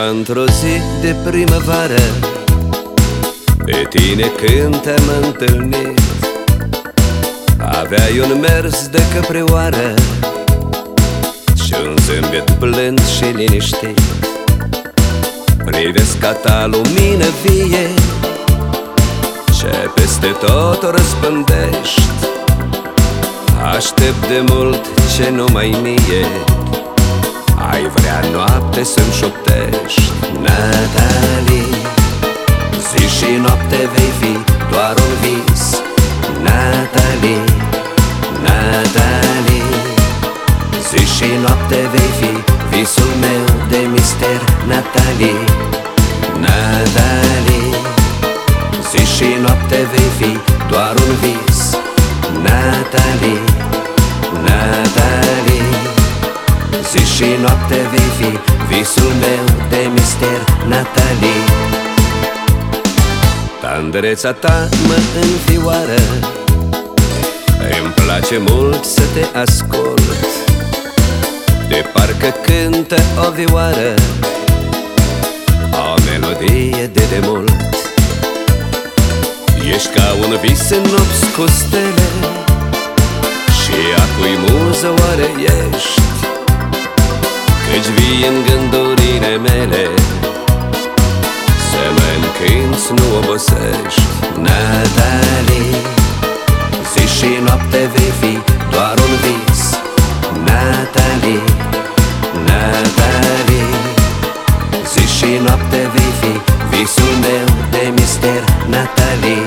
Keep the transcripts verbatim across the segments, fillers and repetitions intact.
Așa într-o zi de primăvară pe tine când te-am întâlnit, aveai un mers de căprioară și un zâmbet blând și liniștit. Privesc ca ta lumină vie ce peste tot o răspândești. Aștept de mult ce numai mie ai vrea noapte să-mi șoptești. Natalie, zi și noapte vei fi doar un vis. Natalie, Natalie, zi și noapte vei fi visul meu de mister. Natalie, Natalie, zi și noapte vei fi doar un vis. Natalie, Natalie, zi și noapte vei fi visul meu de mister. Natalie, tandreța ta mă înfioară, îmi place mult să te ascult, de parcă cântă o vioară, o melodie de demult. Ești ca un vis în nopți cu stele și a cui muză oare ești, căci vii în gândurile mele să mă încânți, nu obosești. Natalie, zi și noapte vei fi doar un vis. Natalie, Natalie, zi și noapte vei fi visul meu de mister. Natalie,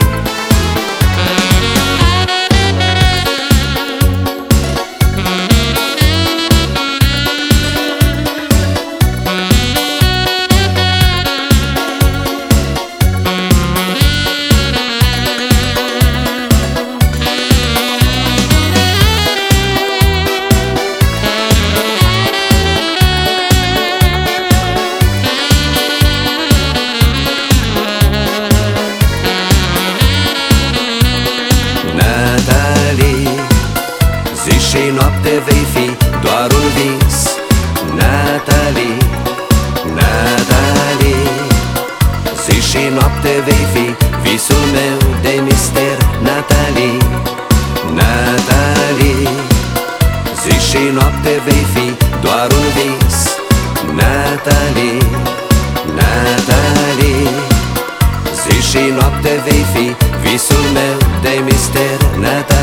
și noapte vei fi doar un vis. Natalie, Natalie, zi și noapte vei fi visul meu de mister. Natalie, Natalie, zi și noapte vei fi doar un vis. Natalie, Natalie, zi și noapte vei fi visul meu de mister. Natalie.